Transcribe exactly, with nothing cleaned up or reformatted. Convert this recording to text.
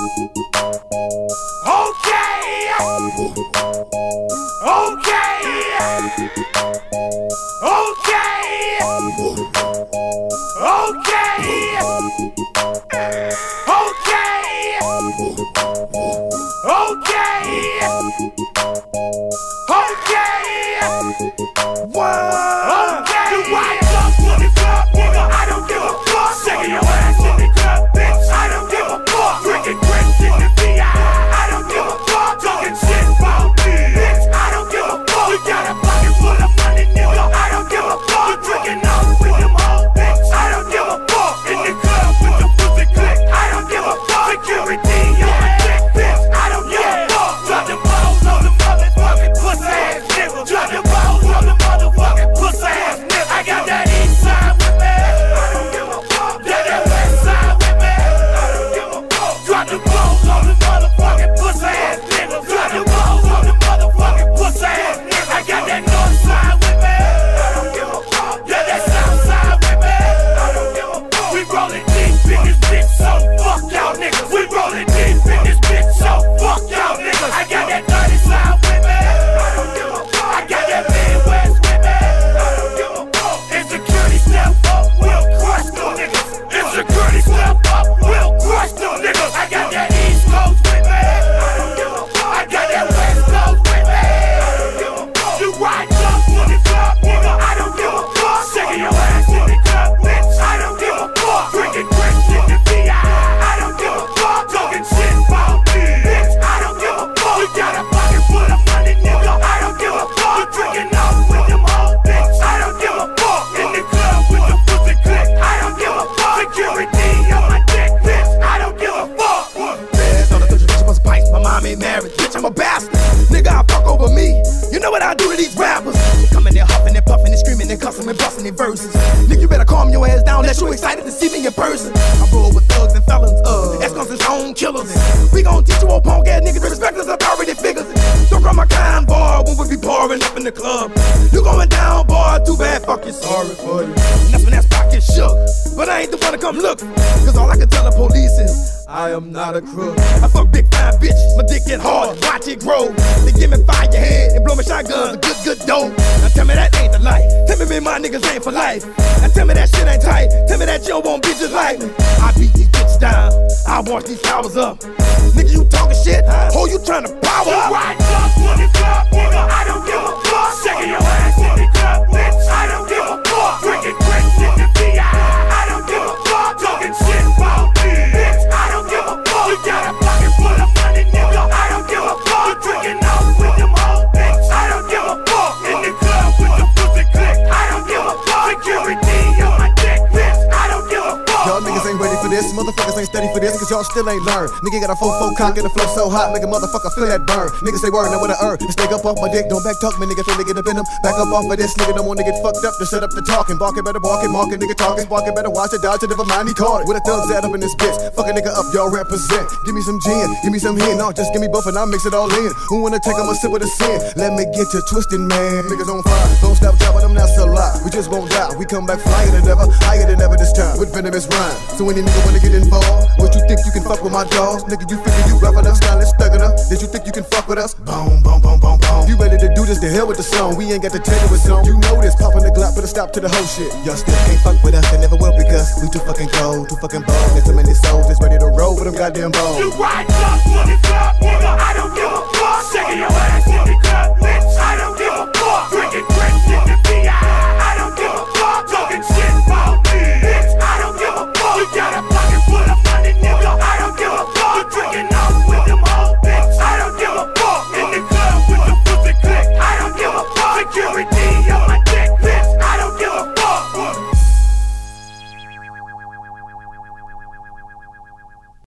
Still ain't learned. Nigga got a four four cock and the flow so hot, make a motherfucker feel that burn. Niggas say word, now what I earn. This nigga up off my dick, don't back talk me, nigga finna get up in him. Back up off of this nigga, don't wanna get fucked up to set up the talking. Barking better barking, marking, nigga talking, barking better watch it, dodge it, never mind, he caught it. With a thugs out up in this bitch, fuck a nigga up, y'all represent. Give me some gin, give me some hen, no, just give me both and I'll mix it all in. Who wanna take I'ma sip with a sin? Let me get you twisted, man. Niggas on fire, don't stop dropping them, now still alive. We just won't die, we come back flyer than ever, higher than ever this time, with venomous rhyme. So any nigga wanna get involved, what you think you can fuck with my dogs? Nigga, you figure you rough enough, stylish, thug enough. Did you think you can fuck with us? Boom, boom, boom, boom, boom. You ready to do this? The hell with the song. We ain't got to tell you what's on. You know this, popping the Glock, put a stop to the whole shit. Y'all still can't fuck with us, and never will because we too fucking cold, too fucking bold. There's so many souls that's ready to roll with them goddamn bones. You ride up to the club, nigga, I don't give a fuck. Shaking your ass in the club, bitch, I don't give a fuck. Drinking grapes in the V I, I don't give a fuck. Talking shit about me, bitch, I don't give a fuck. You got a pocket full of money, nigga, I don't give a fuck. You drinking up with them old bitch, I don't give a fuck. In the club with the pussy click, I don't give a fuck. Security.